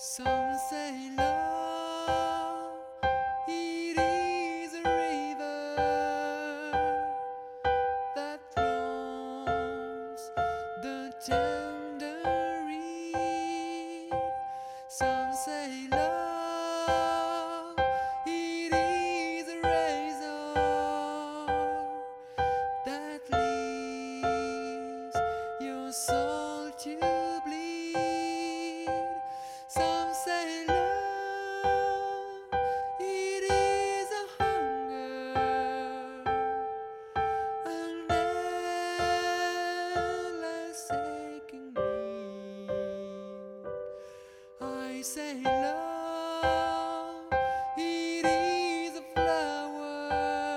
Some say love, it is a river that roams the tender reed. Some say love, it is a razor that leaves your soul to bleed. Some say love, it is a hunger, an endless aching need. I say love, it is a flower,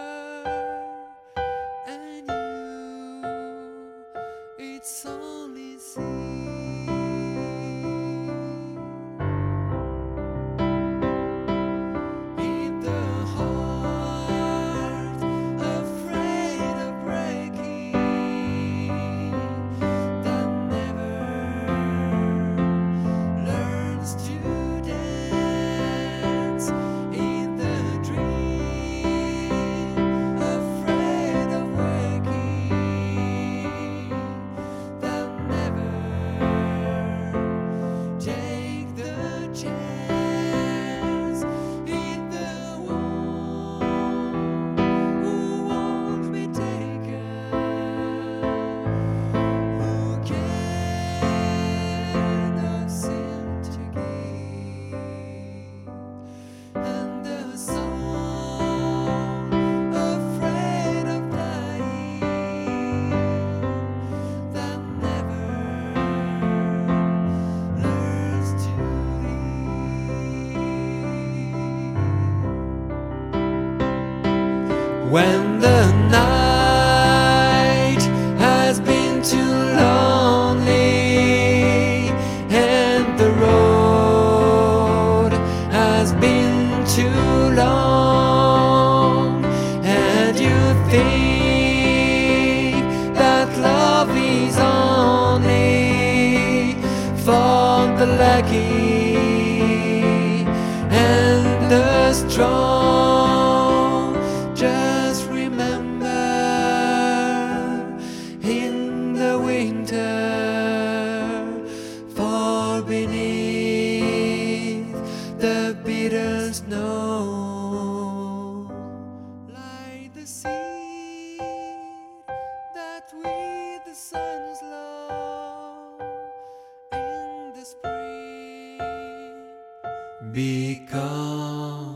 and you, it's only seed. When the night has been too lonely and the road has been too long, and you think that love is only for the lucky and the strong, just remember, in the winter, far beneath the bitter snow, like the seed that with the sun's love in the spring become